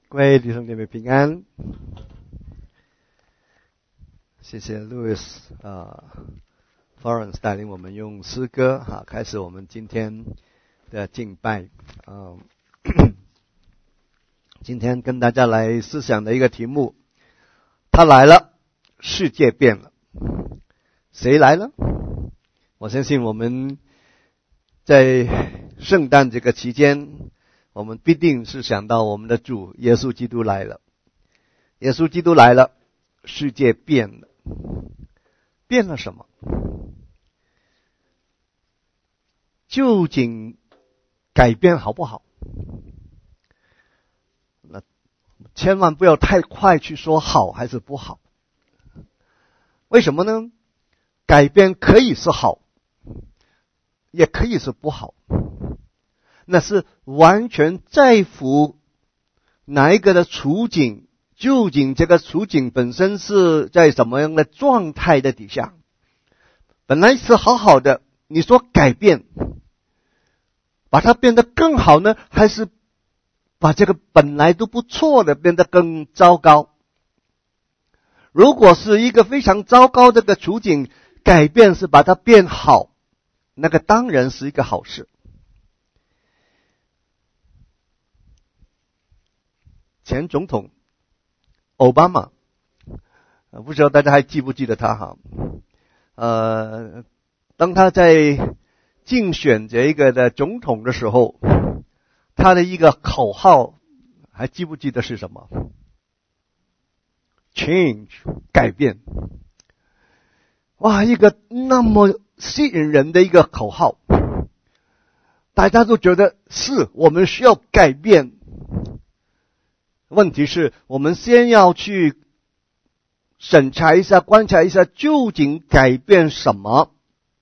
各位弟兄姐妹平安，谢谢 Louis Florence 带领我们用诗歌开始我们今天的敬拜。今天跟大家来思想的一个题目，他来了，世界变了。谁来了？我相信我们在圣诞这个期间，我们必定是想到我们的主耶稣基督来了。耶稣基督来了，世界变了。变了什么？究竟改变好不好？那千万不要太快去说好还是不好。为什么呢？改变可以是好，也可以是不好。那是完全在乎哪一个的处境，究竟这个处境本身是在什么样的状态的底下。本来是好好的，你说改变，把它变得更好呢，还是把这个本来都不错的变得更糟糕？如果是一个非常糟糕的处境，改变是把它变好，那个当然是一个好事。前总统奥巴马，不知道大家还记不记得他哈？当他在竞选这个的总统的时候，他的一个口号还记不记得是什么？ Change 改变。哇，一个那么吸引人的一个口号，大家都觉得是我们需要改变。问题是我们先要去审查一下，观察一下究竟改变什么。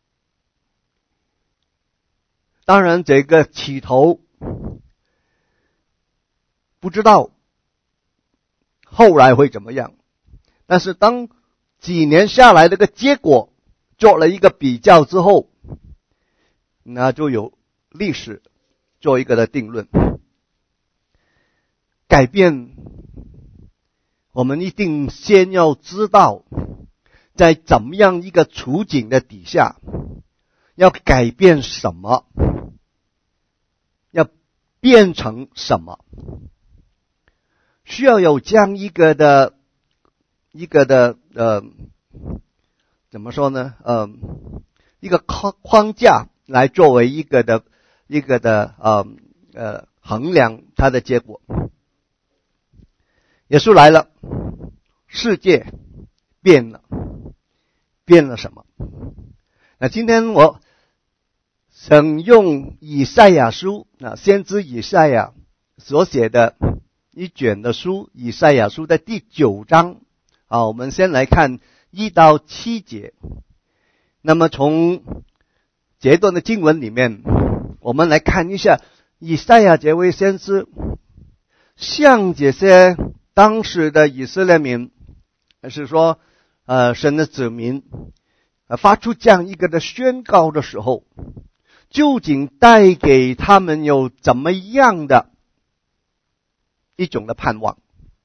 当然这个起头不知道后来会怎么样，但是当几年下来这个结果做了一个比较之后，那就有历史做一个的定论。改变，我们一定先要知道在怎么样一个处境的底下要改变什么，要变成什么，需要有这样一个的怎么说呢？一个框架来作为一个的衡量它的结果。耶稣来了，世界变了，变了什么？那今天我想用以赛亚书先知以赛亚所写的一卷的书，以赛亚书的第9章我们先来看1到7节。那么从这段的经文里面，我们来看一下以赛亚这位先知向这些当时的以色列民，是说神的子民发出这样一个的宣告的时候，究竟带给他们有怎么样的一种的盼望？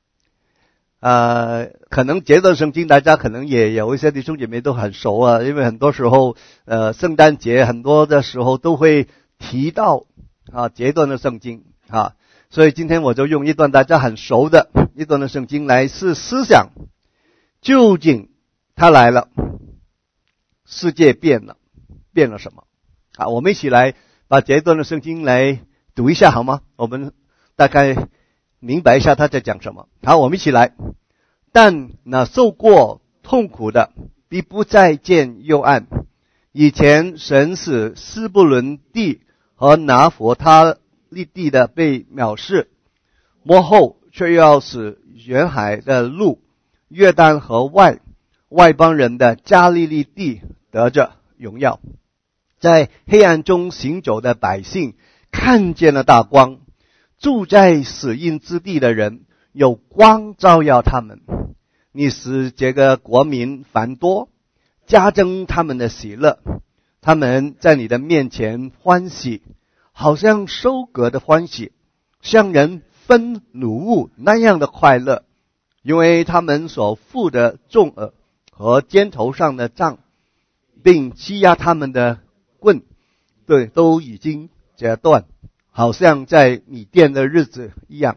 可能这段圣经大家可能也有一些弟兄姐妹都很熟因为很多时候圣诞节很多的时候都会提到这段的圣经所以今天我就用一段大家很熟的一段的圣经来思想，究竟他来了，世界变了，变了什么？我们一起来把这段的圣经来读一下好吗？我们大概明白一下他在讲什么。好，我们一起来。但那受过痛苦的必不再见幽暗。以前神使斯布伦地和拿佛他利地的被藐视，末后却要使沿海的路、约旦河外邦人的加利利地得着荣耀。在黑暗中行走的百姓看见了大光，住在死荫之地的人有光照耀他们。你使这个国民繁多，加增他们的喜乐，他们在你的面前欢喜，好像收割的欢喜，像人分掳物那样的快乐，因为他们所负的重额和肩头上的杖，并欺压他们的棍，对，都已经折断，好像在米甸的日子一样。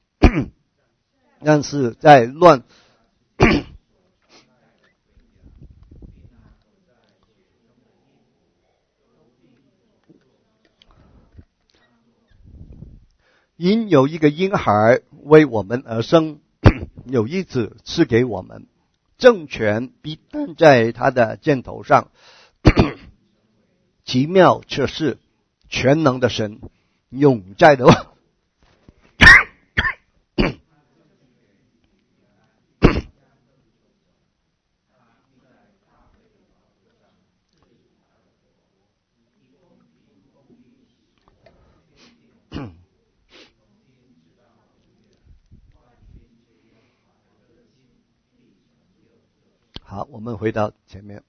但是在乱因有一个婴孩为我们而生，有一子赐给我们，政权必担在他的肩头上。奇妙却是全能的神永在的好，我们回到前面。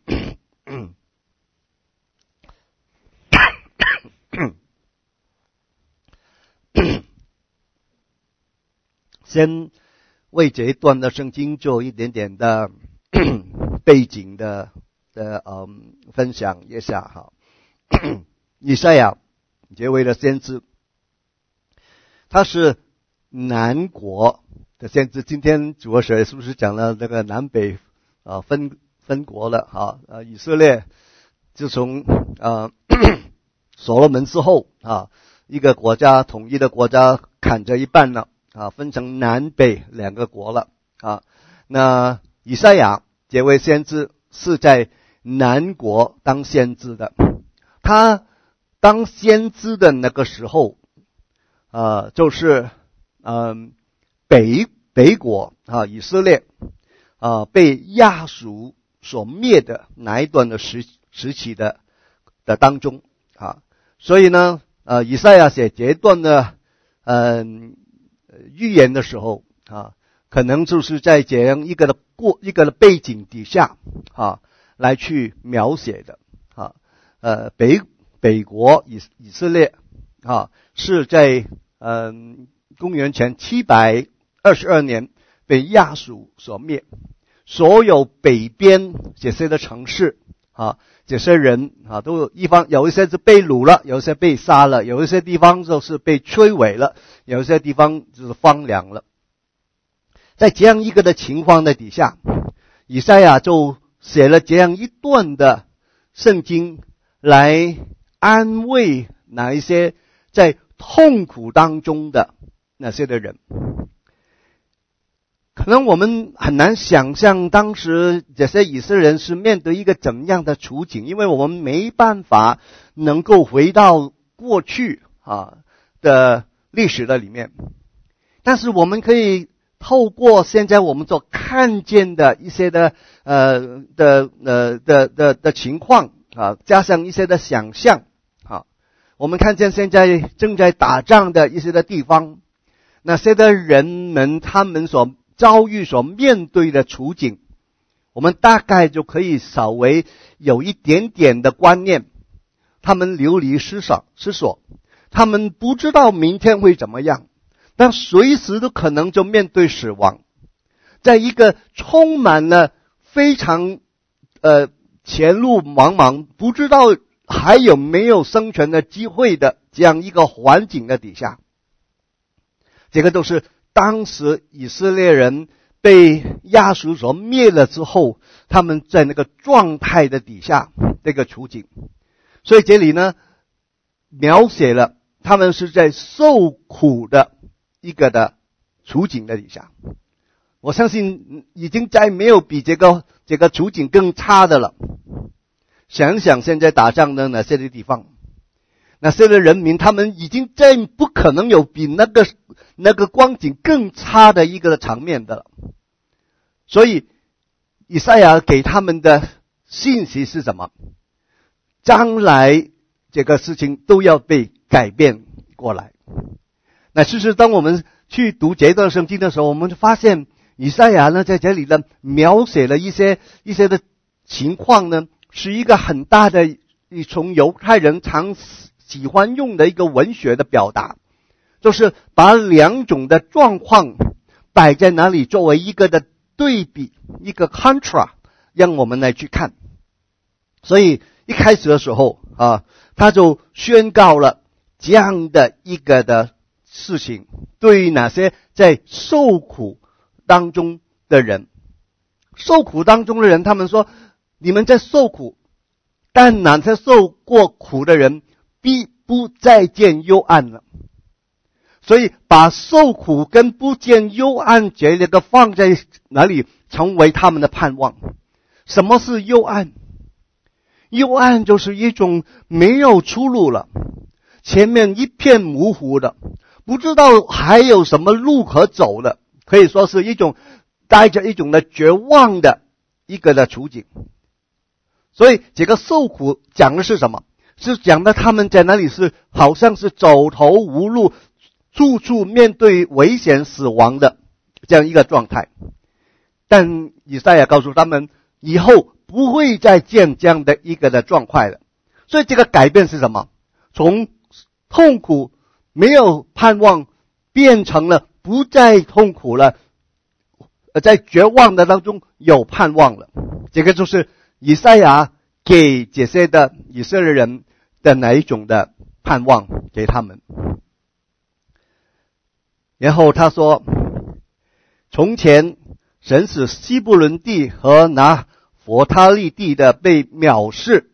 先为这一段的圣经做一点点的背景的分享一下哈。以赛亚这位的先知，他是南国的先知。今天主要是不是讲了那个南北分国了哈？以色列自从所罗门之后啊，一个国家统一的国家砍着一半了啊，分成南北两个国了啊。那以赛亚这位先知是在南国当先知的，他当先知的那个时候就是北国啊，以色列被亚述所灭的那一段的时期的当中啊。所以呢以赛亚写这段的预言的时候啊，可能就是在这样一个的背景底下啊来去描写的啊。北国以色列啊是在公元前722年被亚述所灭，所有北边这些的城市啊，这些人啊，都有一些是被掳了，有一些被杀了，有一些地方就是被摧毁了，有一些地方就是荒凉了。在这样一个的情况的底下，以赛亚就写了这样一段的圣经来安慰那一些在痛苦当中的那些的人。可能我们很难想象当时这些以色列人是面对一个怎样的处境，因为我们没办法能够回到过去的历史的里面。但是我们可以透过现在我们所看见的一些的情况加上一些的想象我们看见现在正在打仗的一些的地方，那些的人们他们所遭遇所面对的处境，我们大概就可以稍微有一点点的观念。他们流离失所，他们不知道明天会怎么样，但随时都可能就面对死亡。在一个充满了非常前路茫茫，不知道还有没有生存的机会的这样一个环境的底下，这个都是当时以色列人被亚述所灭了之后，他们在那个状态的底下这个处境。所以这里呢描写了他们是在受苦的一个的处境的底下。我相信已经再没有比这个处境更差的了。想想现在打仗的哪些的地方，那些的人民，他们已经再不可能有比那个光景更差的一个场面的了。所以以赛亚给他们的信息是什么？将来这个事情都要被改变过来。那其实当我们去读这段圣经的时候，我们就发现以赛亚呢在这里呢描写了一些的情况呢，是一个很大的从犹太人常喜欢用的一个文学的表达。 就是把两种的状况摆在那里作为一个的对比，一个 contra， 让我们来去看。所以一开始的时候他就宣告了这样的一个的事情，对于哪些在受苦当中的人，他们说，你们在受苦，但哪些受过苦的人必不再见幽暗了。所以把受苦跟不见幽暗这个放在哪里，成为他们的盼望。什么是幽暗？幽暗就是一种没有出路了，前面一片模糊的，不知道还有什么路可走的，可以说是一种带着一种的绝望的一个的处境。所以这个受苦讲的是什么？是讲的他们在那里是好像是走投无路，处处面对危险死亡的这样一个状态。但以赛亚告诉他们，以后不会再见这样的一个的状况了。所以这个改变是什么？从痛苦没有盼望变成了不再痛苦了，在绝望的当中有盼望了。这个就是以赛亚给这些的以色列人的哪一种的盼望给他们。然后他说，从前神使西布伦地和拿弗他利地的被藐视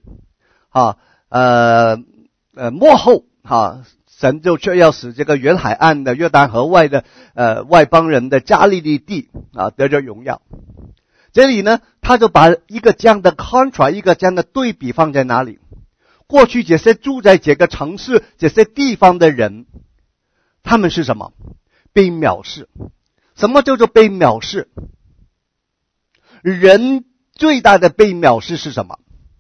末后神就却要使这个原海岸的约旦河外的外邦人的加利利地得着荣耀。这里呢，他就把一个这样的 contra， 一个这样的对比放在哪里？过去这些住在这个城市这些地方的人，他们是什么？被藐视。什么叫做被藐视？人最大的被藐视是什么？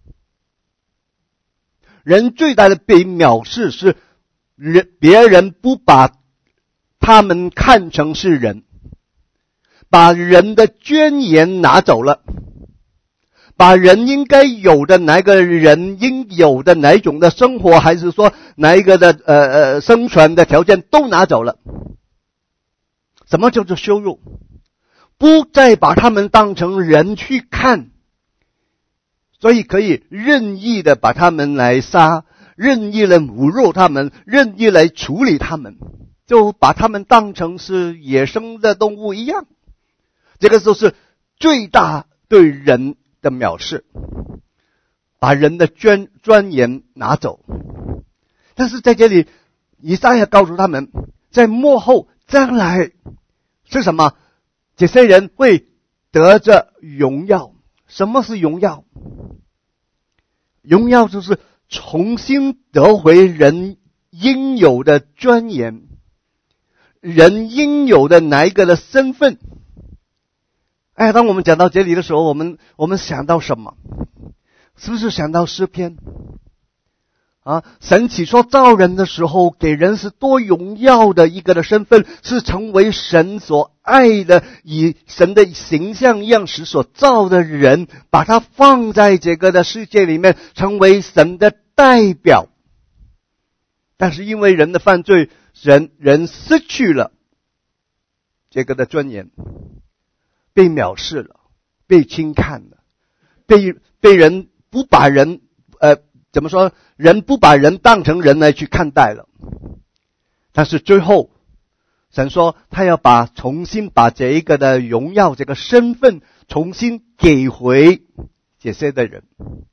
人最大的被藐视是别人不把他们看成是人，把人的尊严拿走了，把人应该有的哪个人应有的哪一种的生活，还是说哪一个的生存的条件都拿走了。什么叫做羞辱？不再把他们当成人去看，所以可以任意的把他们来杀，任意的侮辱他们，任意来处理他们，就把他们当成是野生的动物一样。这个就是最大对人的藐视，把人的尊严拿走。但是在这里以赛亚告诉他们，在末后将来是什么？这些人会得着荣耀。什么是荣耀？荣耀就是重新得回人应有的尊严，人应有的哪一个的身份。当我们讲到这里的时候，我们想到什么？是不是想到诗篇？神起初造人的时候，给人是多荣耀的一个的身份，是成为神所爱的，以神的形象样式所造的人，把他放在这个的世界里面，成为神的代表。但是因为人的犯罪，人失去了这个的尊严，被藐视了，被轻看了，被人不把人怎么说？人不把人当成人来去看待了。但是最后神说他要重新把这一个的荣耀，这个身份重新给回这些的人。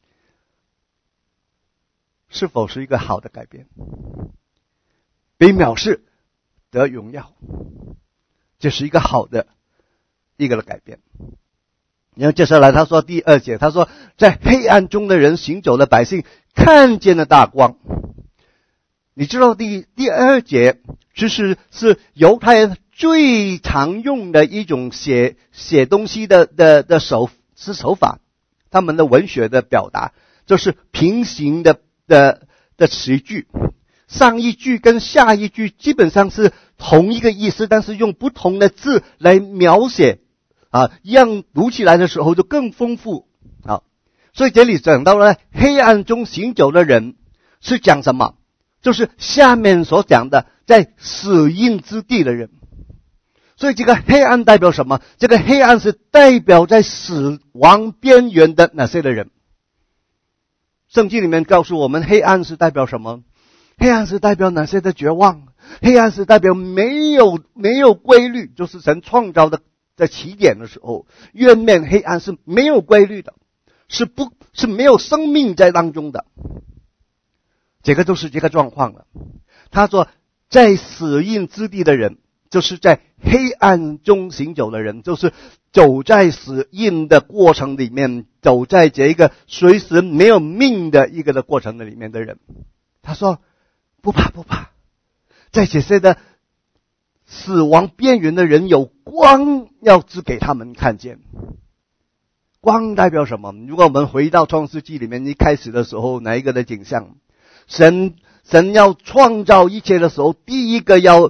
是否是一个好的改变？被藐视得荣耀，这是一个好的一个的改变。然后接下来他说第2节，他说在黑暗中的人行走的百姓看见了大光。你知道第2节其实是犹太人最常用的一种写东西的手法，他们的文学的表达就是平行的词句，上一句跟下一句基本上是同一个意思，但是用不同的字来描写让读起来的时候就更丰富。所以这里讲到了黑暗中行走的人是讲什么？就是下面所讲的， 在死荫之地的人。所以这个黑暗代表什么？这个黑暗是代表在死亡边缘的那些的人。圣经里面告诉我们，黑暗是代表什么？黑暗是代表哪些的绝望？黑暗是代表没有规律，就是神创造的在起点的时候，渊面黑暗是没有规律的，是没有生命在当中的。这个就是这个状况了。他说，在死荫之地的人，就是在黑暗中行走的人，就是走在死荫的过程里面，走在这个随时没有命的一个的过程的里面的人。他说，不怕不怕，在这些的死亡边缘的人，有光要指给他们看见。光代表什么？如果我们回到创世纪里面一开始的时候，哪一个的景象？神要创造一切的时候，第一个要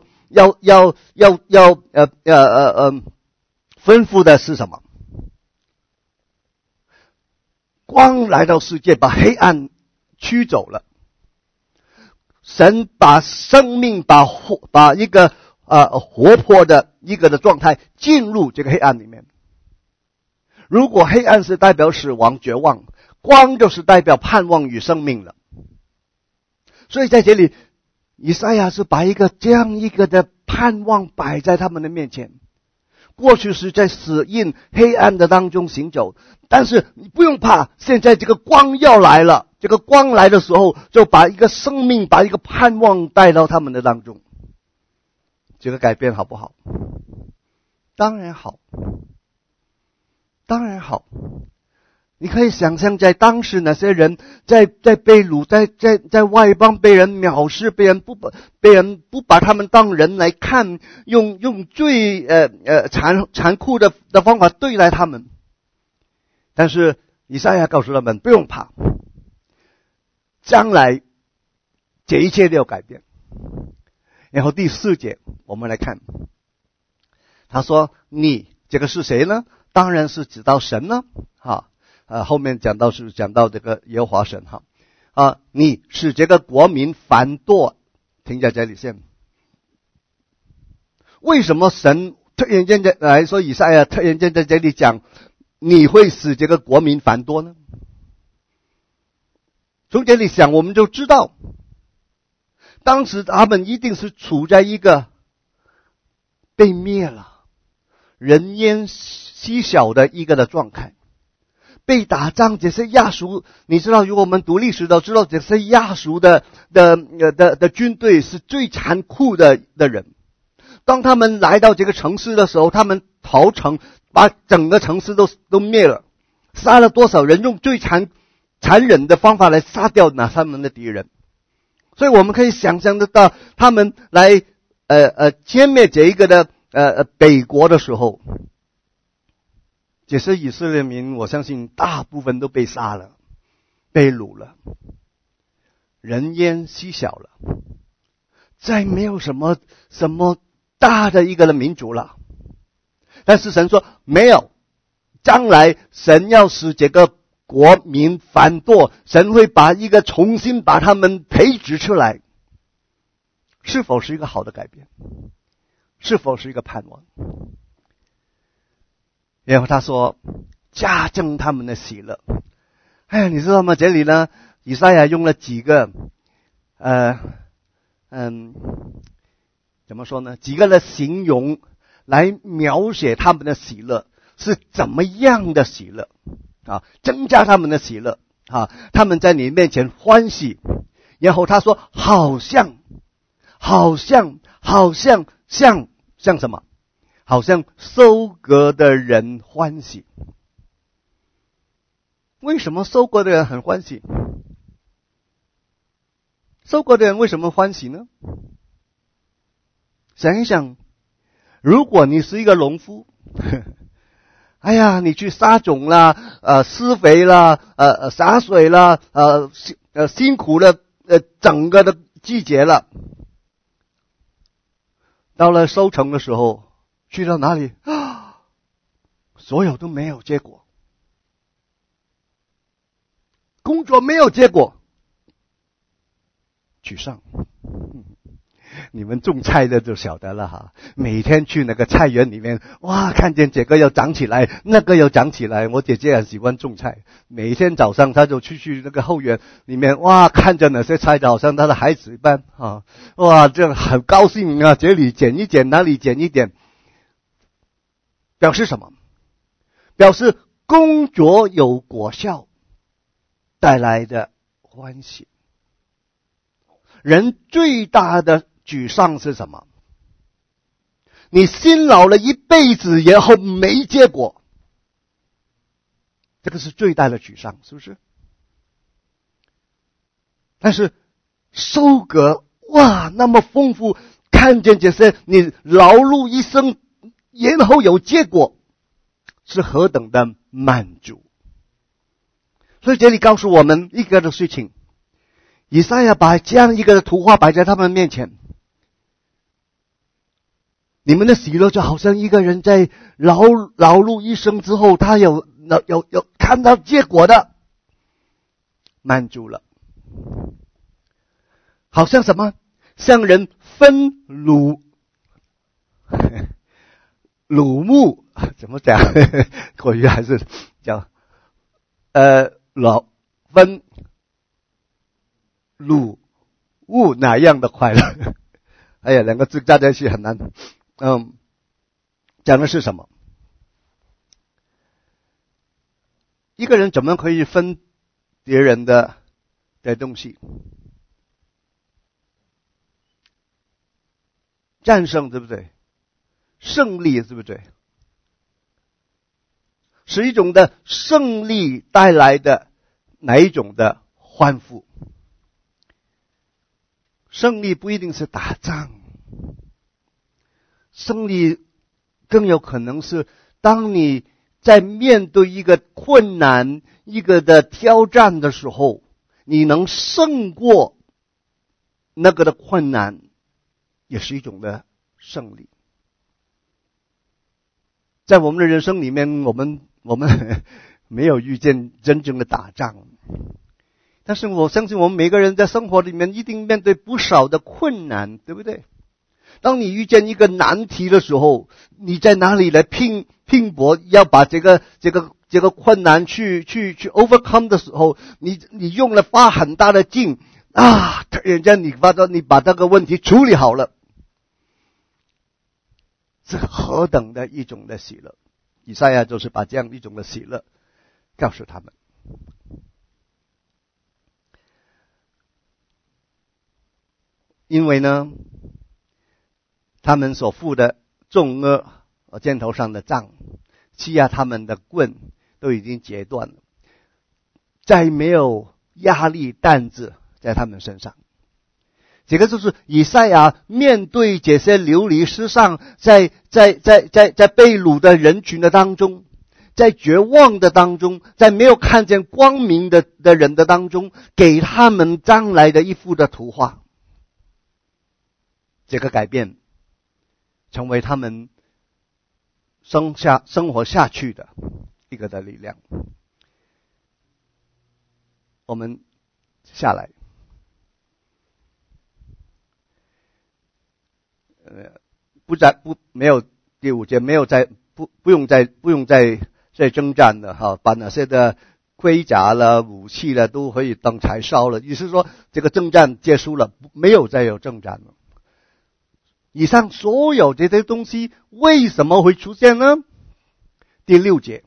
吩咐的是什么？光来到世界，把黑暗驱走了。神把生命，把一个活泼的一个的状态进入这个黑暗里面。如果黑暗是代表死亡绝望，光就是代表盼望与生命了。所以在这里，以赛亚是把这样一个的盼望摆在他们的面前。过去是在死荫黑暗的当中行走，但是你不用怕，现在这个光要来了。这个光来的时候，就把一个生命，把一个盼望带到他们的当中。这个改变好不好？当然好，当然好。你可以想象，在当时那些人在被掳，在外邦被人藐视，被人不把他们当人来看，用最残酷的方法对待他们。但是以赛亚告诉他们，不用怕，将来这一切都要改变。然后第4节我们来看，他说，你这个是谁呢？当然是指到神呢，后面讲到这个耶和华神你使这个国民反堕，停在这里先。为什么神突然间来说，以赛亚突然间在这里讲你会使这个国民反堕呢？从这里想，我们就知道当时他们一定是处在一个被灭了、人烟稀少的一个的状态。被打仗，这些亚述，你知道，如果我们读历史都知道，这些亚述的军队是最残酷的人。当他们来到这个城市的时候，他们屠城，把整个城市都灭了，杀了多少人，用最残忍的方法来杀掉他们的敌人。所以我们可以想象得到，他们来歼灭这一个的北国的时候，这些以色列民，我相信大部分都被杀了，被掳了，人烟稀少了，再没有什么大的一个的民族了。但是神说没有，将来神要使这个国民反堕，神会重新把他们培植出来。是否是一个好的改变？是否是一个盼望？然后他说，加增他们的喜乐。你知道吗？这里呢，以赛亚用了几个怎么说呢？几个的形容来描写他们的喜乐是怎么样的喜乐增加他们的喜乐他们在你面前欢喜。然后他说，好像什么？好像收割的人欢喜。为什么收割的人很欢喜？收割的人为什么欢喜呢？想一想，如果你是一个农夫，你去撒种啦，施肥啦，洒水啦，辛苦了整个的季节了，到了收成的时候，去到哪里所有都没有结果，工作没有结果，沮丧。 你们种菜的就晓得了哈，每天去那个菜园里面，哇，看见这个要长起来，那个要长起来。我姐姐很喜欢种菜，每天早上她就去那个后园里面，哇，看着那些菜好像她的孩子一般啊，哇，这样很高兴啊，这里剪一剪，那里剪一点，表示什么？表示工作有果效带来的欢喜。人最大的沮丧是什么？你辛劳了一辈子，然后没结果，这个是最大的沮丧，是不是？但是收割，哇，那么丰富，看见这些你劳碌一生，然后有结果，是何等的满足。所以这里告诉我们一个的事情，以赛亚把这样一个图画摆在他们面前，你们的喜乐就好像一个人在劳碌一生之后，他有看到结果的满足了，好像什么？像人分乳木，怎么讲？口语还是讲分乳物哪样的快乐？哎呀，两个字加在一起很难。讲的是什么？一个人怎么可以分别人的东西？战胜，对不对？胜利，对不对？是一种的胜利带来的哪一种的欢呼？胜利不一定是打仗，胜利更有可能是当你在面对一个困难、一个的挑战的时候，你能胜过那个的困难，也是一种的胜利。在我们的人生里面，我们没有遇见真正的打仗，但是我相信我们每个人在生活里面一定面对不少的困难，对不对？当你遇见一个难题的时候，你在哪里来拼搏，要把这个困难去 overcome 的时候，你用了花很大的劲啊，人家你把这个问题处理好了，是何等的一种的喜乐。以赛亚就是把这样一种的喜乐告诉他们。因为呢，他们所负的重恶箭头上的杖，欺压他们的棍都已经截断了，再没有压力担子在他们身上。这个就是以赛亚面对这些流离失丧，在被掳的人群的当中，在绝望的当中，在没有看见光明的人的当中，给他们将来的一幅的图画。这个改变成为他们生活下去的一个的力量。我们下来，没有第五节，没有不用再征战了哈，把那些的盔甲了、武器了都可以当柴烧了。意思是说，这个征战结束了，没有再有征战了。以上所有这些东西为什么会出现呢？第6节，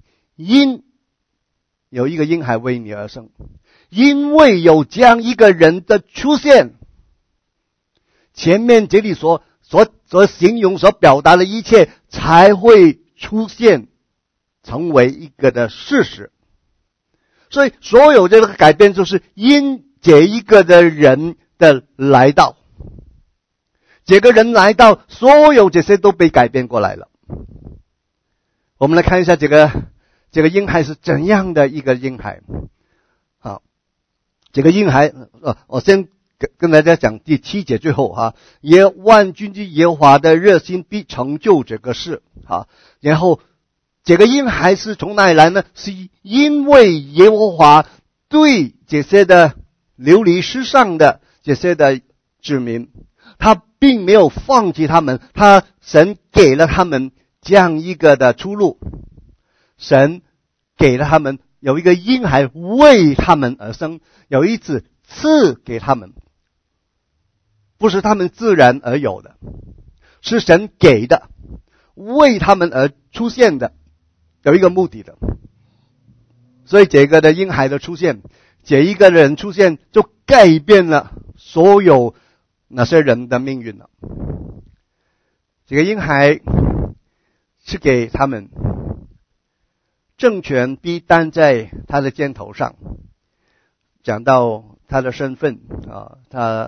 有一个婴孩为你而生，因为有这样一个人的出现，前面这里所形容、所表达的一切才会出现，成为一个的事实。所以所有这个改变就是因这一个的人的来到，这个人来到，所有这些都被改变过来了。我们来看一下这个婴孩是怎样的一个婴孩。好，这个婴孩我先跟大家讲第7节最后哈，万军之耶和华的热心必成就这个事。好，然后这个婴孩是从哪里来呢？是因为耶和华对这些的流离失丧的这些的子民他并没有放弃他们，神给了他们这样一个的出路，神给了他们有一个婴孩为他们而生，有一子赐给他们，不是他们自然而有的，是神给的，为他们而出现的，有一个目的的。所以这个的婴孩的出现，这一个人出现，就改变了所有那些人的命运了。这个婴孩是给他们政权必担在他的肩头上。讲到他的身份啊，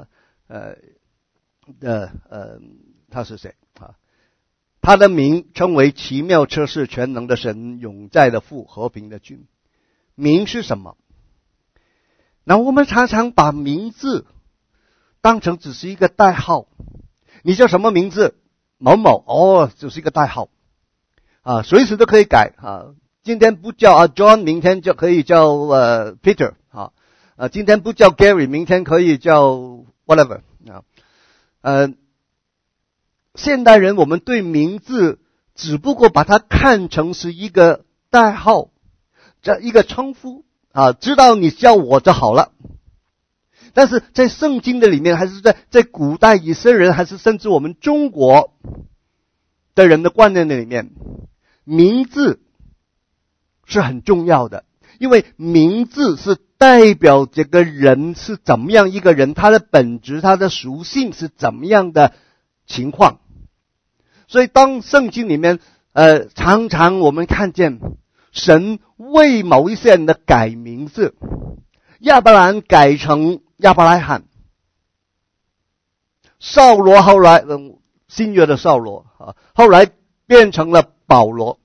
他是谁啊？他的名称为奇妙测试全能的神，永在的父，和平的君。名是什么？那我们常常把名字当成只是一个代号。你叫什么名字？某某，就是一个代号啊，随时都可以改啊。今天不叫John， 明天就可以叫Peter 啊。今天不叫 Gary， 明天可以叫 whatever 啊。现代人我们对名字只不过把它看成是一个代号，这一个称呼啊，知道你叫我就好了。但是在圣经的里面，还是在古代以色列人，还是甚至我们中国的人的观念的里面，名字是很重要的，因为名字是代表这个人是怎么样一个人，他的本质，他的属性是怎么样的情况。所以当圣经里面常常我们看见神为某一些人的改名字，亚伯兰改成亚伯拉罕，扫罗后来新约的扫罗后来变成了保罗。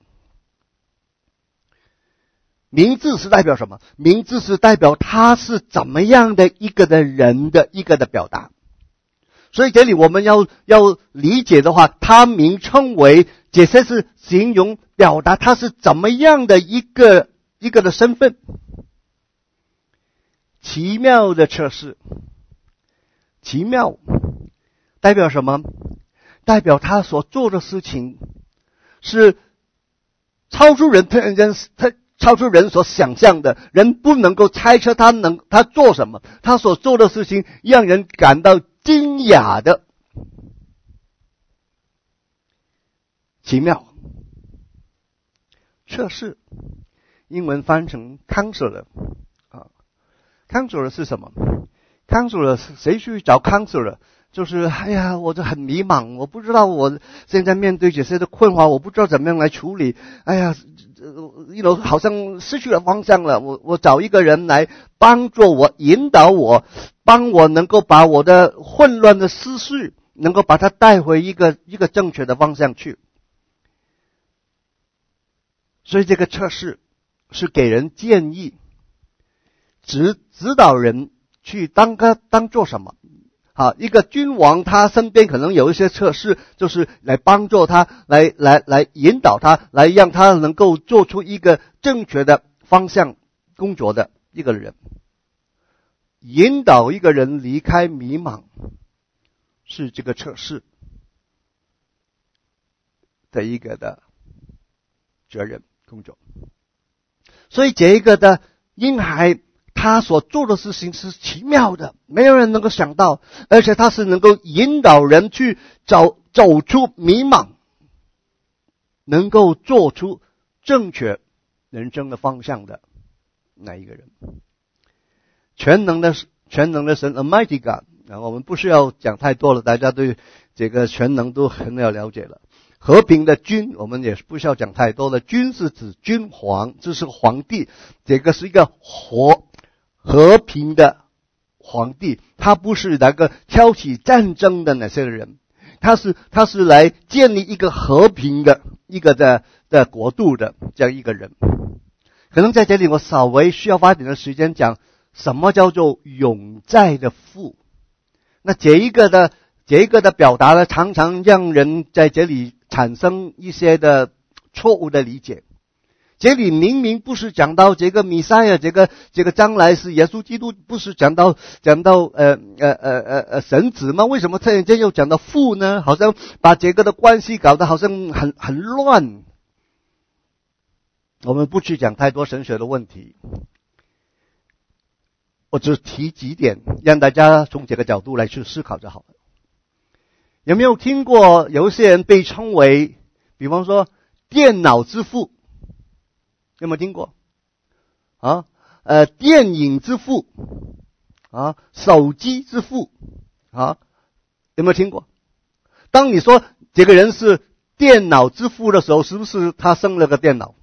名字是代表什么？名字是代表他是怎么样的一个的人的一个的表达。所以这里我们要理解的话，他名称为，这些是形容表达他是怎么样的一个的身份。奇妙的测试，奇妙代表什么？代表他所做的事情是超出人所想象的，人不能够猜测他做什么，他所做的事情让人感到惊讶的。奇妙测试，英文翻成 counselor 啊 ，counselor 是什么 ？counselor 谁去找 counselor？ 就是我就很迷茫，我不知道我现在面对这些的困惑，我不知道怎么样来处理。好像失去了方向了。我找一个人来帮助我，引导我，帮我能够把我的混乱的思绪，能够把它带回一个正确的方向去。所以这个测试是给人建议，指导人去当做什么。好，一个君王他身边可能有一些测试，就是来帮助他，来引导他，来让他能够做出一个正确的方向工作的一个人。引导一个人离开迷茫，是这个测试的一个的责任工作。所以这一个的婴孩，他所做的事情是奇妙的，没有人能够想到，而且他是能够引导人去走出迷茫，能够做出正确人生的方向的那一个人。全能的神 Almighty God， 我们不需要讲太多了，大家对这个全能都很了解了。和平的君，我们也不需要讲太多了。君是指君皇，这是皇帝，这个是一个和平的皇帝，他不是那个挑起战争的那些人，他是来建立一个和平的一个的国度的这样一个人。可能在这里我稍微需要花点的时间讲什么叫做永在的父。那这一个的表达呢，常常让人在这里产生一些的错误的理解。 这里明明不是讲到这个弥赛亚，这个将来是耶稣基督，不是讲到神子吗？为什么突然间又讲到父呢？好像把这个的关系搞得好像很乱。我们不去讲太多神学的问题，我只提几点，让大家从这个角度来去思考就好了。有没有听过有一些人被称为，比方说电脑之父？有没有听过？电影之父手机之父有没有听过？当你说这个人是电脑之父的时候，是不是他生了个电脑？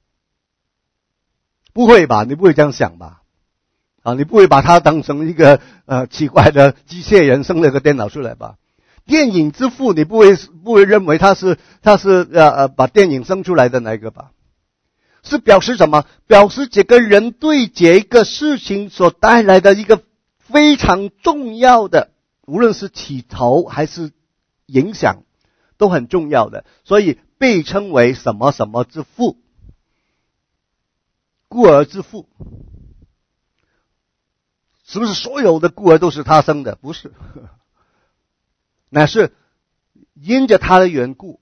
不会吧，你不会这样想吧？你不会把他当成一个奇怪的机械人生了个电脑出来吧？电影之父，你不会认为他是把电影生出来的那一个吧？是表示什么？表示这个人对这个事情所带来的一个非常重要的，无论是起头还是影响，都很重要的，所以被称为什么什么之父，孤儿之父。是不是所有的孤儿都是他生的？不是，乃是因着他的缘故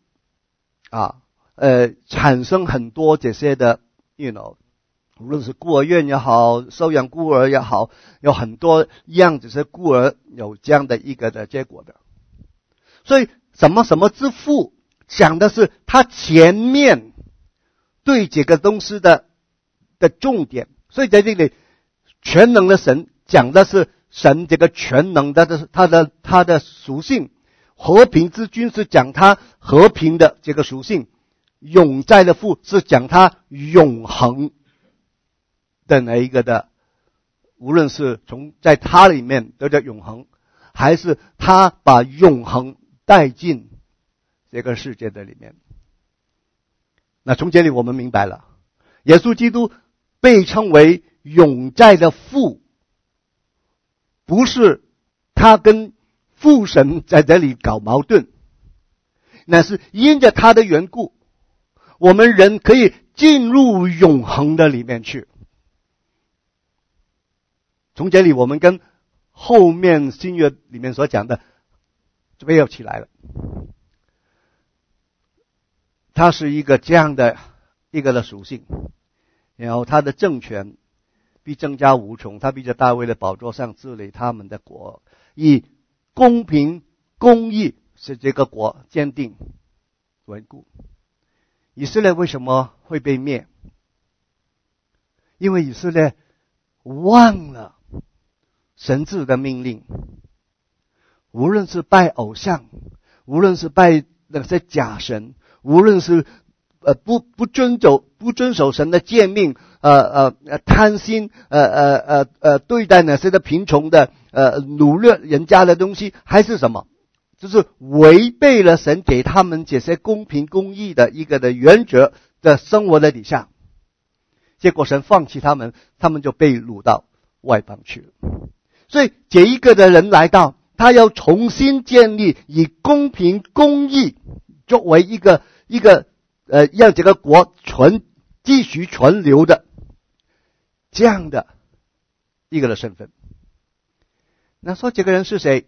产生很多这些的无论是孤儿院也好，收养孤儿也好，有很多样子是孤儿有这样的一个的结果的。所以什么什么之父讲的是他前面对这个东西的重点。所以在这里全能的神讲的是神这个全能的他的属性。和平之君是讲他和平的这个属性，永在的父是讲他永恒的那一个的，无论是从在他里面得到永恒，还是他把永恒带进这个世界的里面。那从这里我们明白了，耶稣基督被称为永在的父，不是他跟父神在这里搞矛盾，那是因着他的缘故，我们人可以进入永恒的里面去。从这里我们跟后面新约里面所讲的就没有起来了。它是一个这样的一个的属性，然后他的政权必增加无穷，他必在大卫的宝座上治理他们的国，以公平公义使这个国坚定稳固。以色列为什么会被灭？因为以色列忘了神治的命令，无论是拜偶像，无论是拜那些假神，无论是不遵守神的诫命，贪心，对待那些的贫穷的，掳掠人家的东西，还是什么？就是违背了神给他们这些公平公义的一个的原则的生活在底下，结果神放弃他们，他们就被掳到外邦去了。所以这一个的人来到，他要重新建立以公平公义作为一个让这个国继续存留的这样的一个的身份。那说这个人是谁？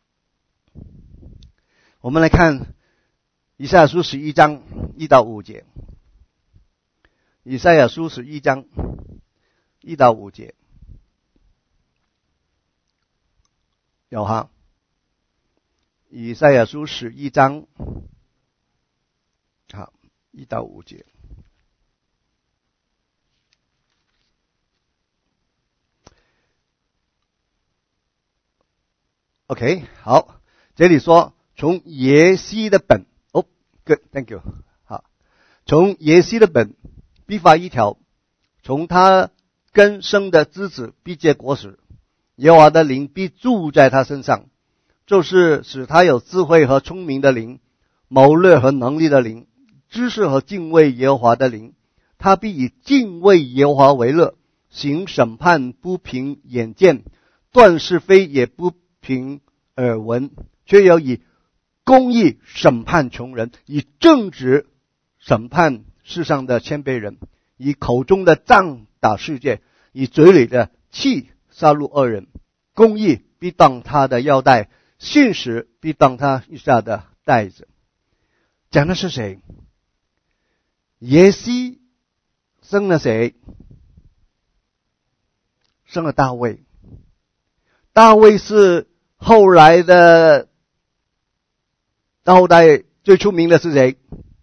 我们来看以赛亚书11章1到5节。以赛亚书11章1到5节，有哈？以赛亚书11章好1到5节。OK， 好，这里说从耶西的本，good， thank you， 好，从耶西的本必发一条，从他根生的枝子必结果实，耶和华的灵必住在他身上，就是使他有智慧和聪明的灵，谋略和能力的灵，知识和敬畏耶和华的灵。他必以敬畏耶和华为乐，行审判不凭眼见，断是非也不凭耳闻，却要以公义审判穷人，以正直审判世上的谦卑人， 以口中的杖打世界，以嘴里的气杀戮恶人。公义必当他的腰带，信实必当他腋下的带子。讲的是谁？耶西生了谁？生了大卫。大卫是后来的后代最出名的是谁？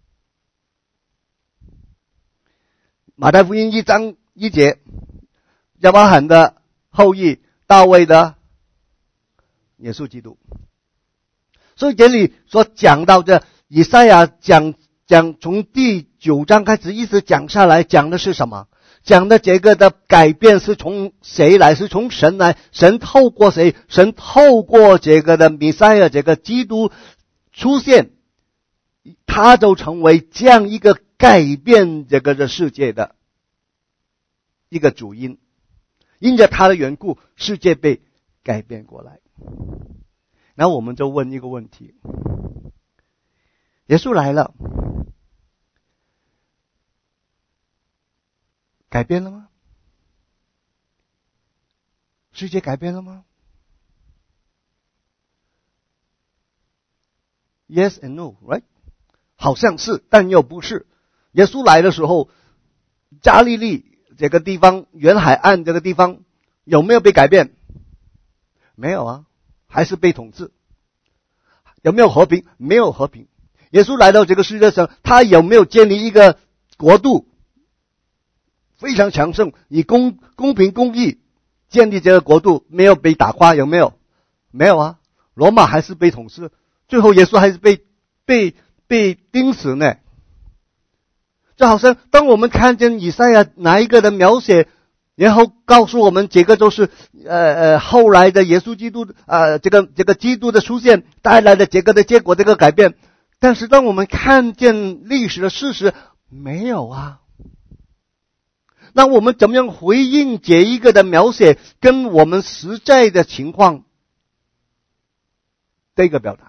马太福音1章1节，亚伯拉罕的后裔，大卫的耶稣基督。所以这里所讲到的以赛亚讲从第9章开始一直讲下来，讲的是什么？讲的这个的改变是从谁来？是从神来。神透过谁？神透过这个的弥赛亚，这个基督出现，他就成为这样一个改变这个的世界的一个主因。因着他的缘故，世界被改变过来。然后我们就问一个问题：耶稣来了，改变了吗？世界改变了吗？ Yes and no, right? 好像是，但又不是。耶稣来的时候，加利利这个地方，远海岸这个地方有没有被改变？没有啊，还是被统治。有没有和平？没有和平。耶稣来到这个世界上，他有没有建立一个国度？非常强盛，以公平公义建立这个国度，没有被打垮，有没有？没有啊，罗马还是被统治，最后耶稣还是被钉死呢。就好像当我们看见以赛亚哪一个的描写，然后告诉我们这个都是后来的耶稣基督这个基督的出现带来的这个的结果，这个改变。但是当我们看见历史的事实，没有啊。那我们怎么样回应这一个的描写跟我们实在的情况这个表达？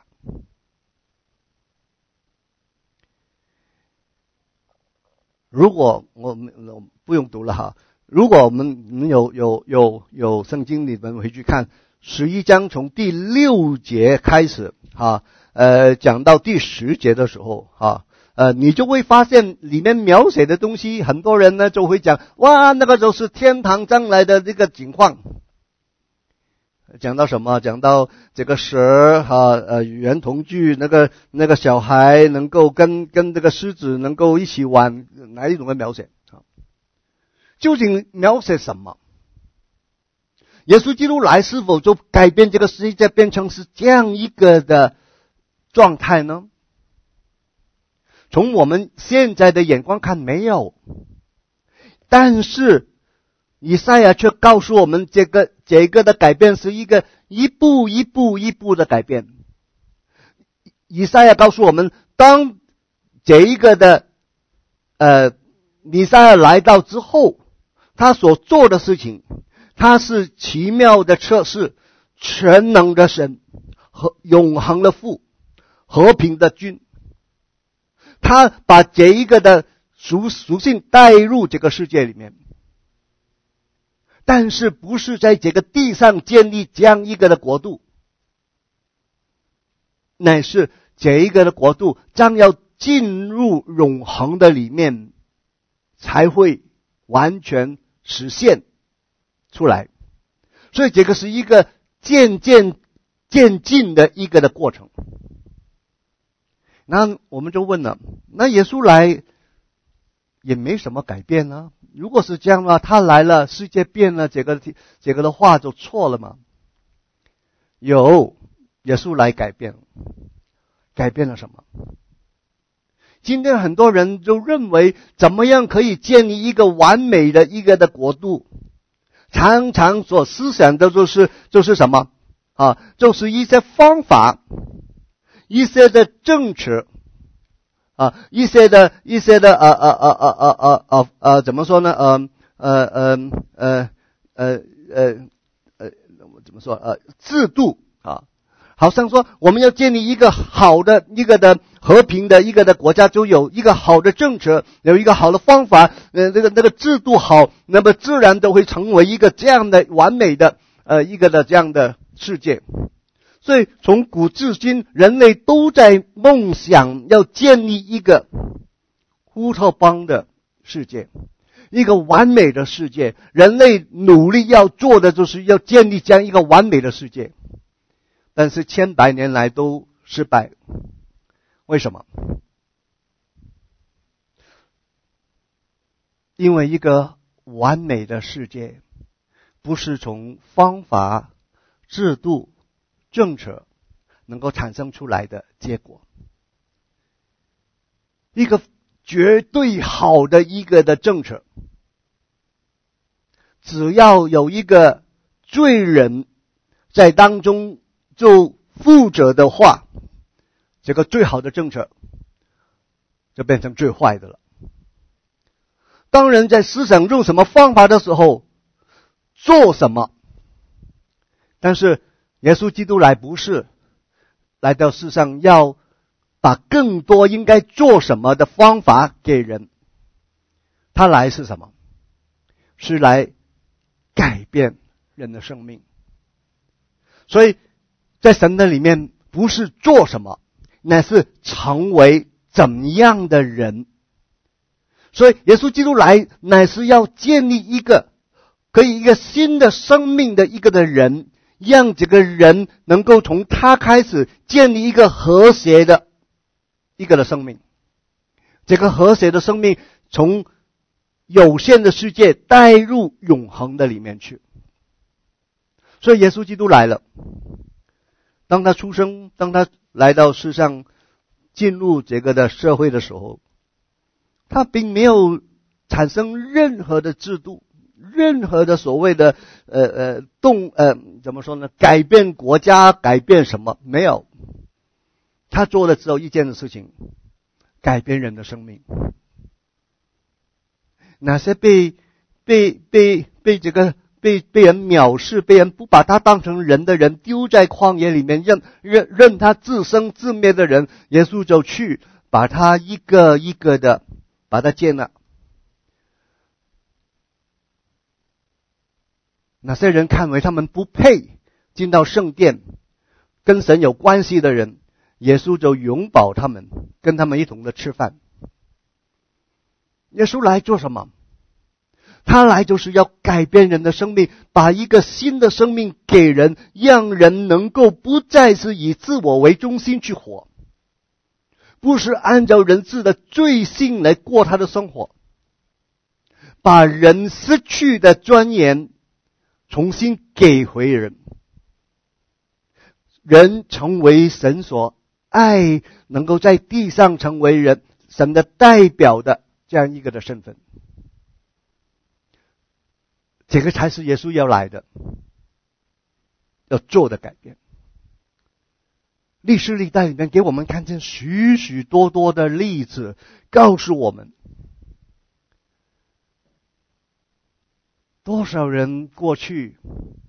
如果我不用读了哈，如果我们有圣经，你们回去看11章从第6节开始哈，讲到第10节的时候哈，你就会发现里面描写的东西，很多人呢就会讲，哇，那个就是天堂将来的这个情况。讲到什么？讲到这个蛇与人同居，那个小孩能够跟这个狮子能够一起玩，哪一种的描写？究竟描写什么？耶稣基督来是否就改变这个世界，变成是这样一个的状态呢？从我们现在的眼光看，没有。但是以赛亚却告诉我们，这个的改变是一个一步一步的改变。以赛亚告诉我们，当这一个的弥赛亚来到之后，他所做的事情，他是奇妙的测试，全能的神和永恒的父，和平的君。他把这一个的属性带入这个世界里面，但是不是在这个地上建立这样一个的国度，乃是这一个的国度将要进入永恒的里面，才会完全实现出来。所以这个是一个渐进的一个的过程。那我们就问了，那耶稣来也没什么改变啊？如果是这样的话，他来了，世界变了，这个的话就错了吗？有，耶稣来改变了什么？今天很多人就认为，怎么样可以建立一个完美的一个的国度？常常所思想的就是什么啊？就是一些方法，一些的政策啊，一些的怎么说呢？怎么说？制度啊， 好像说我们要建立一个好的一个的和平的一个的国家，就有一个好的政策，有一个好的方法，那个制度好，那么自然都会成为一个这样的完美的一个的这样的世界。所以从古至今，人类都在梦想要建立一个乌托邦的世界，一个完美的世界。人类努力要做的就是要建立这样一个完美的世界，但是千百年来都失败。为什么？因为一个完美的世界不是从方法、制度、政策能够产生出来的结果。一个绝对好的一个的政策，只要有一个罪人在当中就负责的话，这个最好的政策就变成最坏的了。当人在思想用什么方法的时候，做什么。但是耶稣基督来不是来到世上要把更多应该做什么的方法给人，他来是什么？是来改变人的生命。所以在神的里面不是做什么，乃是成为怎样的人。所以耶稣基督来乃是要建立一个可以一个新的生命的一个的人，让这个人能够从他开始建立一个和谐的一个的生命。这个和谐的生命从有限的世界带入永恒的里面去。所以耶稣基督来了，当他出生，当他来到世上进入这个的社会的时候，他并没有产生任何的制度，任何的所谓的怎么说呢？改变国家，改变什么？没有。他做的只有一件事情，改变人的生命。那些被这个被人藐视，被人不把他当成人的人，丢在旷野里面，任他自生自灭的人，耶稣就去把他一个一个的把他接纳。那些人看为他们不配进到圣殿，跟神有关系的人，耶稣就拥抱他们，跟他们一同的吃饭。耶稣来做什么？他来就是要改变人的生命，把一个新的生命给人，让人能够不再是以自我为中心去活，不是按照人自的罪性来过他的生活，把人失去的尊严重新给回人，人成为神所爱，能够在地上成为人神的代表的这样一个的身份。这个才是耶稣要来的，要做的改变。历史历代里面给我们看见许许多多的例子，告诉我们多少人过去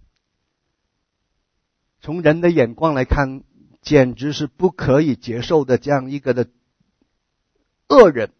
从人的眼光来看简直是不可以接受的这样一个的恶人，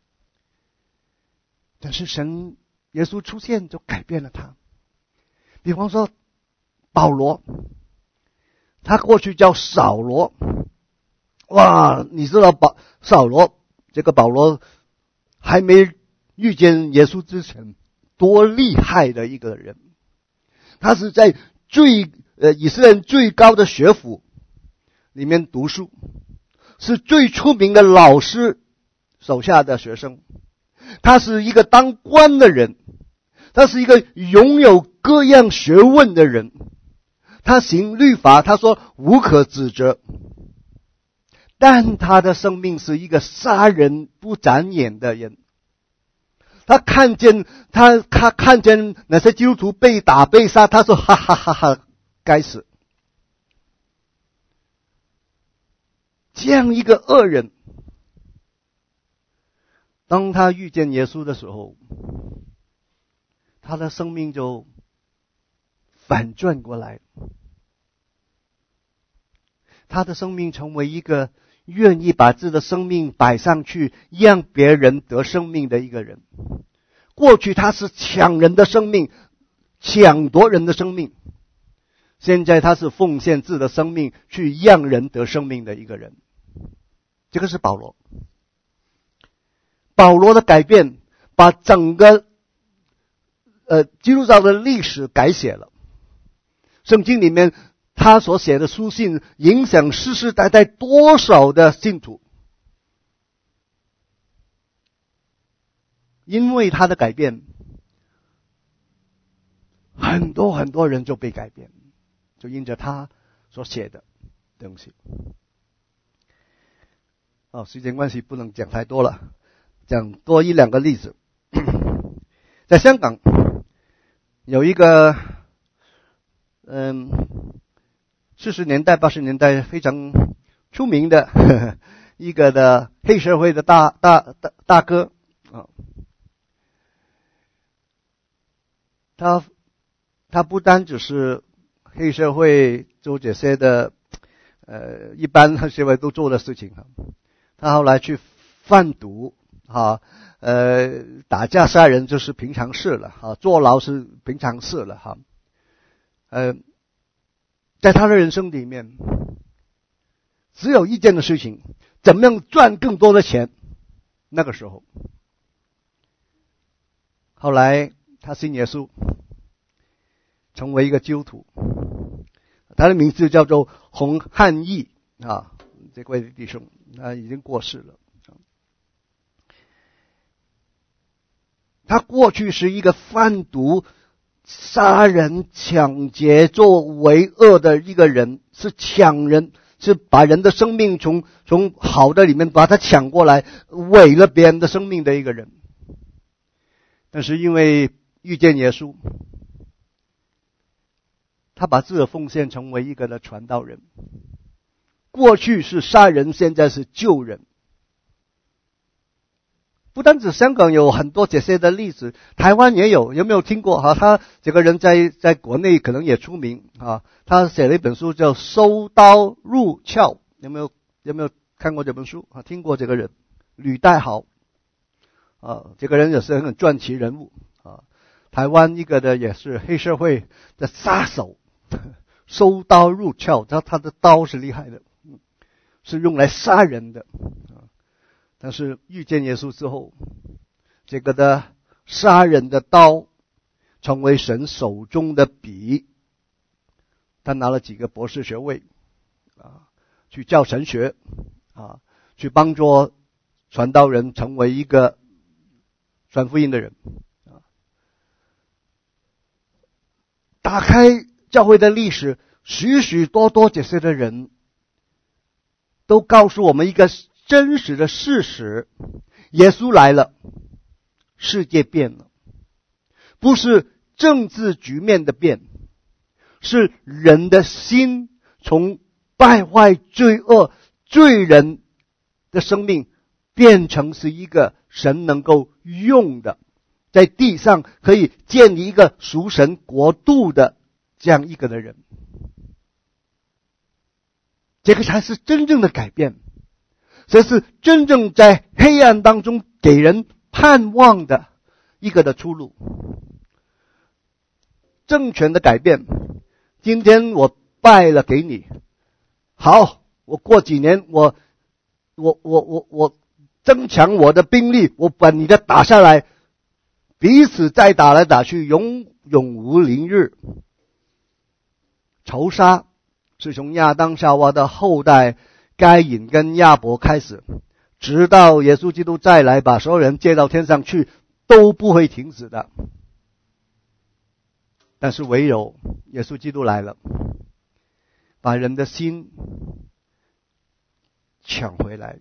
但是神耶稣出现就改变了他。比方说保罗，他过去叫扫罗，哇，你知道扫罗这个保罗还没遇见耶稣之前多厉害的一个人。他是在以色列人最高的学府里面读书，是最出名的老师手下的学生。他是一个当官的人，他是一个拥有各样学问的人，他行律法，他说无可指责，但他的生命是一个杀人不眨眼的人。他看见那些基督徒被打被杀，他说哈哈哈哈，该死。这样一个恶人，当他遇见耶稣的时候，他的生命就反转过来。 他的生命成为一个愿意把自己的生命摆上去，让别人得生命的一个人。过去他是抢人的生命，抢夺人的生命，现在他是奉献自己的生命去让人得生命的一个人。这个是保罗。保罗的改变把整个基督教的历史改写了。圣经里面他所写的书信影响世世代代多少的信徒，因为他的改变，很多很多人就被改变，就因着他所写的东西。时间关系不能讲太多了，讲多一两个例子。在香港有一个70年代80年代非常出名的一个的黑社会的大哥啊，他不单只是黑社会做这些的一般黑社会都做的事情，他后来去贩毒打架杀人就是平常事了坐牢是平常事了在他的人生里面只有一件的事情，怎么样赚更多的钱。那个时候后来他信耶稣，成为一个基督徒，他的名字叫做洪汉义这位弟兄他已经过世了。他过去是一个贩毒、杀人、抢劫、做为恶的一个人，是抢人，是把人的生命从好的里面把他抢过来，毁了别人的生命的一个人。但是因为遇见耶稣，他把自己的奉献成为一个的传道人。过去是杀人，现在是救人。不单止香港有很多这些的例子，台湾也有没有听过他这个人在国内可能也出名他写了一本书叫《收刀入鞘》，有没有看过这本书听过这个人吕代豪这个人也是很传奇人物台湾一个的也是黑社会的杀手，收刀入鞘，他的刀是厉害的，是用来杀人的但是遇见耶稣之后，这个的杀人的刀成为神手中的笔。他拿了几个博士学位去教神学去帮助传道人成为一个传福音的人打开教会的历史，许许多多这些的人都告诉我们一个真实的事实，耶稣来了，世界变了，不是政治局面的变，是人的心从败坏罪恶罪人的生命变成是一个神能够用的，在地上可以建立一个属神国度的这样一个的人。这个才是真正的改变，这是真正在黑暗当中给人盼望的一个的出路。政权的改变，今天我败了给你，好，我过几年我增强我的兵力，我把你的打下来，彼此再打来打去，永无宁日。仇杀是从亚当夏娃的后代该隐跟亚伯开始，直到耶稣基督再来把所有人接到天上去，都不会停止的。但是唯有耶稣基督来了，把人的心抢回来，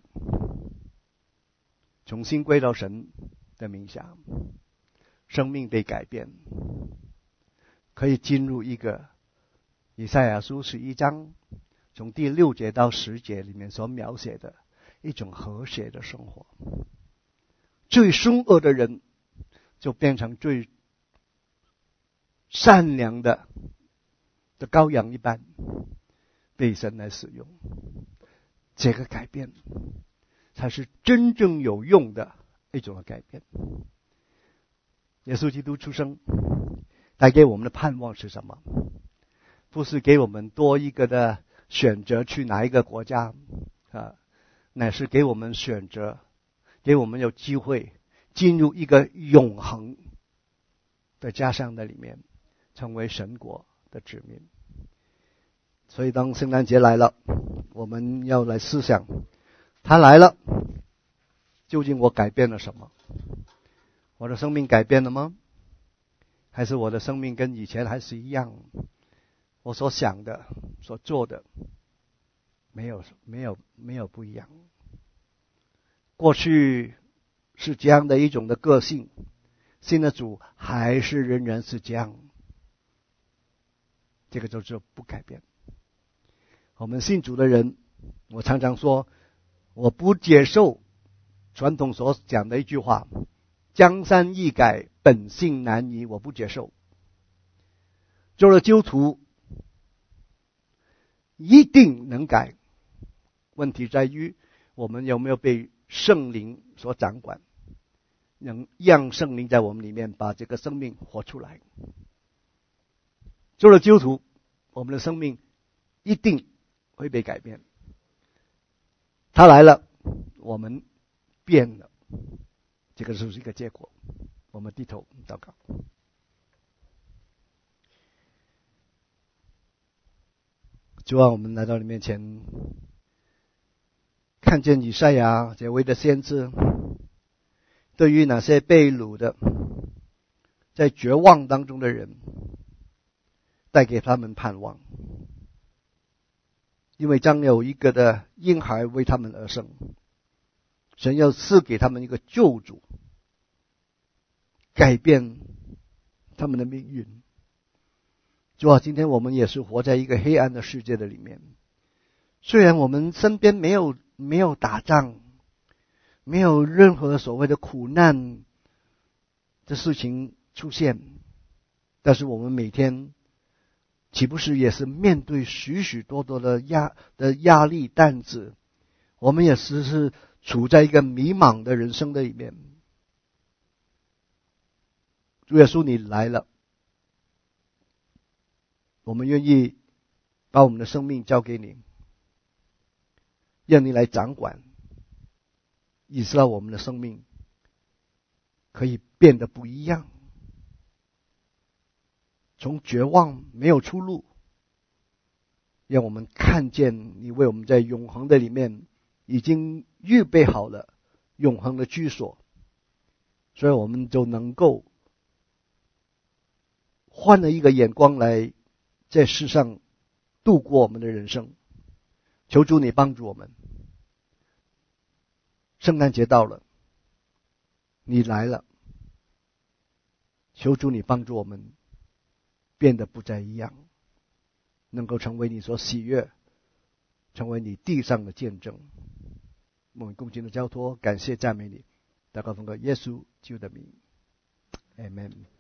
重新归到神的名下，生命被改变，可以进入一个以赛亚书11章从第6节到10节里面所描写的一种和谐的生活。最凶恶的人就变成最善良的羔羊一般， 被神来使用。这个改变才是真正有用的一种的改变。耶稣基督出生带给我们的盼望是什么？不是给我们多一个的选择去哪一个国家乃是给我们选择，给我们有机会进入一个永恒的家乡的里面，成为神国的子民。所以当圣诞节来了，我们要来思想，他来了，究竟我改变了什么？我的生命改变了吗？还是我的生命跟以前还是一样？我所想的、所做的，没有不一样。过去是这样的一种的个性，信的主还是仍然是这样，这个就是不改变。我们信主的人，我常常说，我不接受传统所讲的一句话，江山易改，本性难移，我不接受。做了基督徒一定能改，问题在于我们有没有被圣灵所掌管，能让圣灵在我们里面把这个生命活出来。做了基督徒，我们的生命一定会被改变。他来了，我们变了，这个就是一个结果。我们低头祷告。主啊，我们来到你面前，看见以赛亚这位的先知，对于那些被掳的、在绝望当中的人，带给他们盼望，因为将有一个的婴孩为他们而生，神要赐给他们一个救主，改变他们的命运。主啊，今天我们也是活在一个黑暗的世界的里面，虽然我们身边没有打仗，没有任何所谓的苦难的事情出现，但是我们每天岂不是也是面对许许多多的压力担子？我们也是处在一个迷茫的人生的里面。主耶稣，你来了，我们愿意把我们的生命交给你，让你来掌管，以使我们的生命可以变得不一样，从绝望没有出路，让我们看见你为我们在永恒的里面已经预备好了永恒的居所，所以我们就能够换了一个眼光来在世上度过我们的人生。求主你帮助我们。圣诞节到了，你来了，求主你帮助我们变得不再一样，能够成为你所喜悦，成为你地上的见证。我们恭敬的交托，感谢赞美你，祷告奉靠耶稣基督的名， Amen。